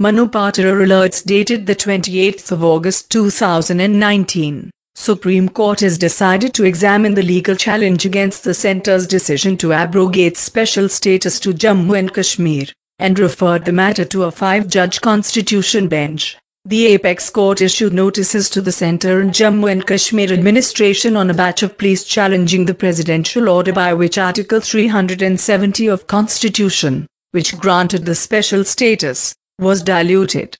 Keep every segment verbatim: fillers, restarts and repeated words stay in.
Manu Patora alerts dated the twenty-eighth of August two thousand nineteen. Supreme Court has decided to examine the legal challenge against the centre's decision to abrogate special status to Jammu and Kashmir, and referred the matter to a five-judge constitution bench. The apex court issued notices to the centre and Jammu and Kashmir administration on a batch of pleas challenging the presidential order by which Article three hundred seventy of Constitution, which granted the special status, was diluted.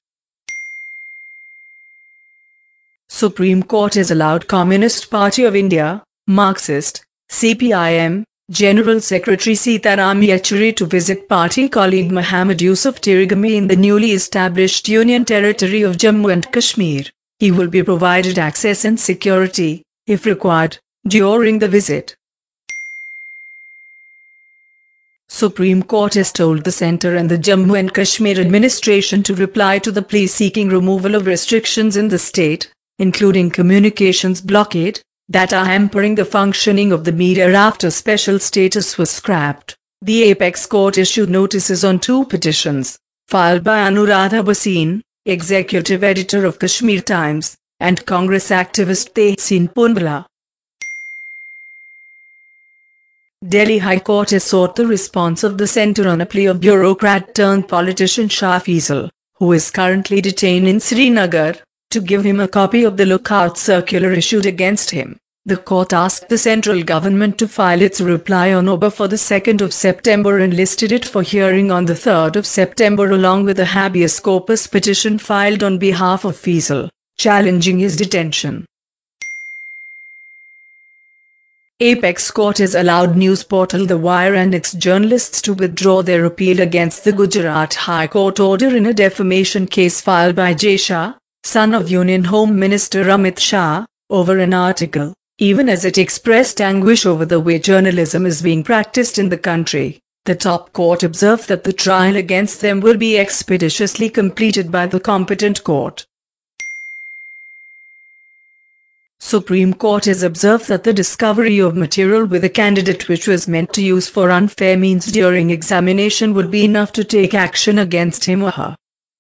Supreme Court has allowed Communist Party of India, Marxist, C P I M, General Secretary Sitaram Yechury to visit party colleague Muhammad Yusuf Tirigami in the newly established Union Territory of Jammu and Kashmir. He will be provided access and security, if required, during the visit. Supreme Court has told the centre and the Jammu and Kashmir administration to reply to the plea seeking removal of restrictions in the state, including communications blockade, that are hampering the functioning of the media after special status was scrapped. The apex court issued notices on two petitions, filed by Anuradha Bhasin, executive editor of Kashmir Times, and Congress activist Tehseen Poonawalla. Delhi High Court has sought the response of the centre on a plea of bureaucrat-turned-politician Shah Faisal, who is currently detained in Srinagar, to give him a copy of the lookout circular issued against him. The court asked the central government to file its reply on O B A for the second of September and listed it for hearing on the third of September along with a habeas corpus petition filed on behalf of Faisal, challenging his detention. Apex Court has allowed news portal The Wire and its journalists to withdraw their appeal against the Gujarat High Court order in a defamation case filed by Jay Shah, son of Union Home Minister Amit Shah, over an article, even as it expressed anguish over the way journalism is being practiced in the country. The top court observed that the trial against them will be expeditiously completed by the competent court. Supreme Court has observed that the discovery of material with a candidate which was meant to use for unfair means during examination would be enough to take action against him or her.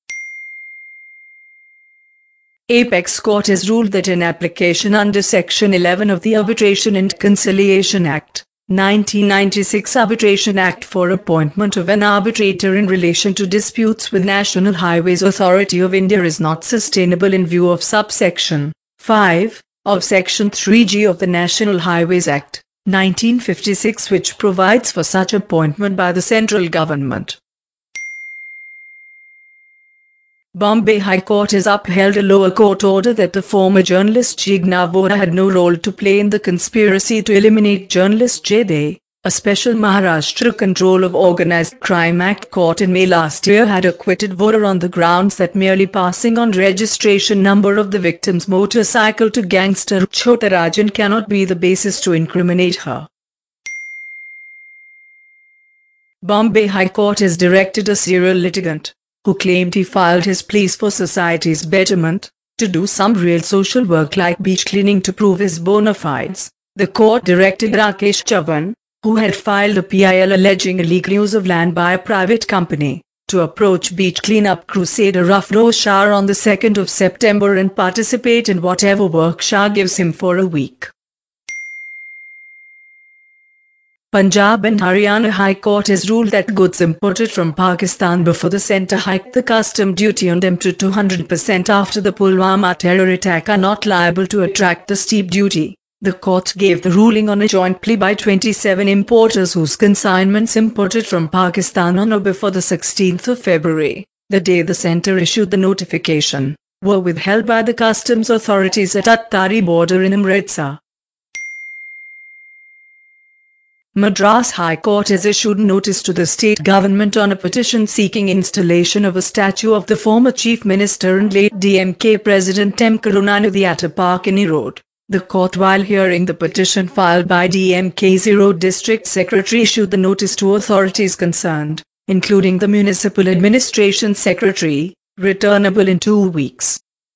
Apex Court has ruled that an application under Section eleven of the Arbitration and Conciliation Act, nineteen ninety-six Arbitration Act for appointment of an arbitrator in relation to disputes with National Highways Authority of India is not sustainable in view of subsection five of Section three G of the National Highways Act, nineteen fifty-six, which provides for such appointment by the central government. Bombay High Court has upheld a lower court order that the former journalist Jigna Vora had no role to play in the conspiracy to eliminate journalist Jay De. A special Maharashtra Control of Organised Crime Act court in May last year had acquitted Vora on the grounds that merely passing on registration number of the victim's motorcycle to gangster Chhota Rajan cannot be the basis to incriminate her. Bombay High Court has directed a serial litigant, who claimed he filed his pleas for society's betterment, to do some real social work like beach cleaning to prove his bona fides. The court directed Rakesh Chavan, who had filed a P I L alleging illegal use of land by a private company, to approach beach cleanup crusader Afroz Shah on the second of September and participate in whatever work Shah gives him for a week. Punjab and Haryana High Court has ruled that goods imported from Pakistan before the centre hiked the custom duty on them to two hundred percent after the Pulwama terror attack are not liable to attract the steep duty. The court gave the ruling on a joint plea by twenty-seven importers whose consignments imported from Pakistan on or before the sixteenth of February, the day the centre issued the notification, were withheld by the customs authorities at Attari border in Amritsar. Madras High Court has issued notice to the state government on a petition seeking installation of a statue of the former Chief Minister and late D M K President M. Karunanidhi at a park in Erode. The court, while hearing the petition filed by D M K's Erode District Secretary, issued the notice to authorities concerned, including the Municipal Administration Secretary, returnable in two weeks.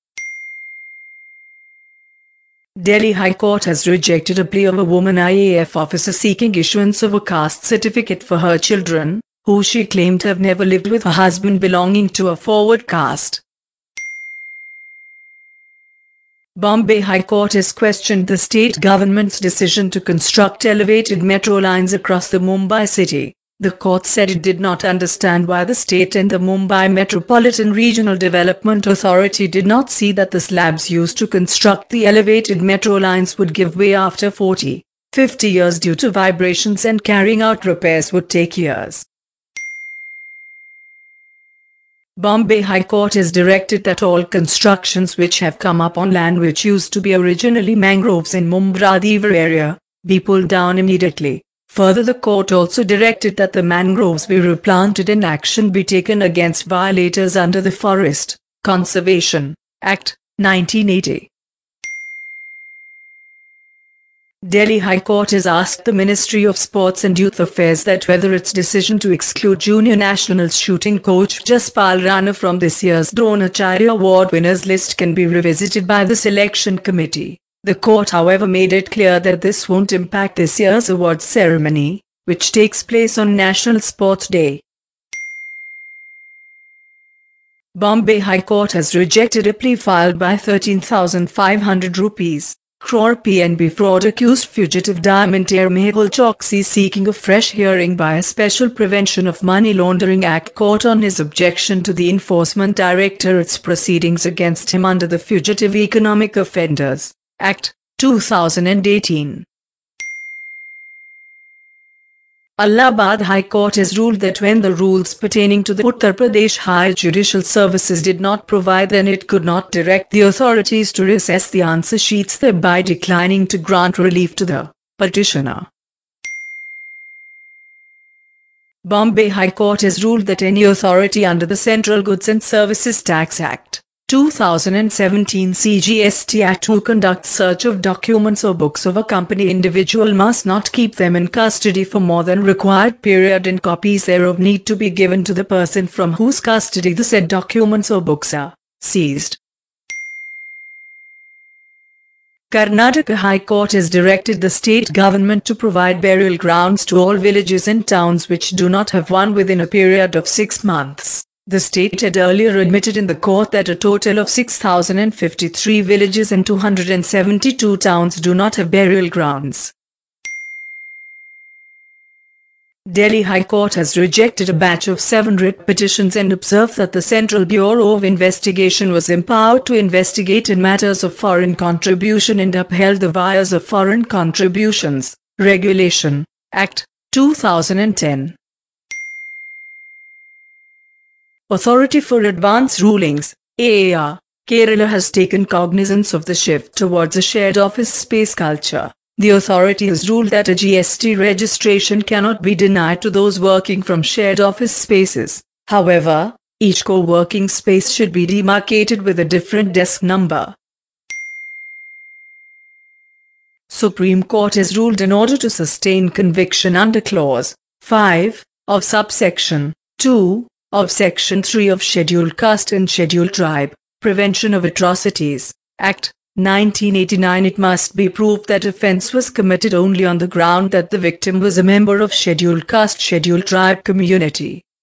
Delhi High Court has rejected a plea of a woman I A F officer seeking issuance of a caste certificate for her children, who she claimed to have never lived with her husband belonging to a forward caste. Bombay High Court has questioned the state government's decision to construct elevated metro lines across the Mumbai city. The court said it did not understand why the state and the Mumbai Metropolitan Regional Development Authority did not see that the slabs used to construct the elevated metro lines would give way after forty, fifty years due to vibrations, and carrying out repairs would take years. Bombay High Court has directed that all constructions which have come up on land which used to be originally mangroves in Mumbai area be pulled down immediately. Further, the court also directed that the mangroves be replanted and action be taken against violators under the Forest Conservation Act, nineteen eighty. Delhi High Court has asked the Ministry of Sports and Youth Affairs that whether its decision to exclude junior nationals shooting coach Jaspal Rana from this year's Dronacharya Award winners list can be revisited by the selection committee. The court, however, made it clear that this won't impact this year's awards ceremony, which takes place on National Sports Day. Bombay High Court has rejected a plea filed by thirteen thousand five hundred rupees crore P N B fraud accused fugitive diamantaire Mehul Choksi seeking a fresh hearing by a Special Prevention of Money Laundering Act court on his objection to the Enforcement Directorate's proceedings against him under the Fugitive Economic Offenders Act, two thousand eighteen. Allahabad High Court has ruled that when the rules pertaining to the Uttar Pradesh Higher Judicial Services did not provide, then it could not direct the authorities to reassess the answer sheets, thereby declining to grant relief to the petitioner. Bombay High Court has ruled that any authority under the Central Goods and Services Tax Act, two thousand seventeen C G S T Act who conducts search of documents or books of a company individual must not keep them in custody for more than required period, and copies thereof need to be given to the person from whose custody the said documents or books are seized. Karnataka High Court has directed the state government to provide burial grounds to all villages and towns which do not have one within a period of six months. The state had earlier admitted in the court that a total of six thousand fifty-three villages and two hundred seventy-two towns do not have burial grounds. Delhi High Court has rejected a batch of seven writ petitions and observed that the Central Bureau of Investigation was empowered to investigate in matters of foreign contribution and upheld the Wires of Foreign Contributions Regulation Act, two thousand ten. Authority for Advance Rulings, A A R, Kerala has taken cognizance of the shift towards a shared office space culture. The authority has ruled that a G S T registration cannot be denied to those working from shared office spaces. However, each co-working space should be demarcated with a different desk number. Supreme Court has ruled in order to sustain conviction under Clause five of subsection two of Section three of Scheduled Caste and Scheduled Tribe, Prevention of Atrocities, Act, nineteen eighty-nine, it must be proved that offence was committed only on the ground that the victim was a member of Scheduled Caste Scheduled Tribe community.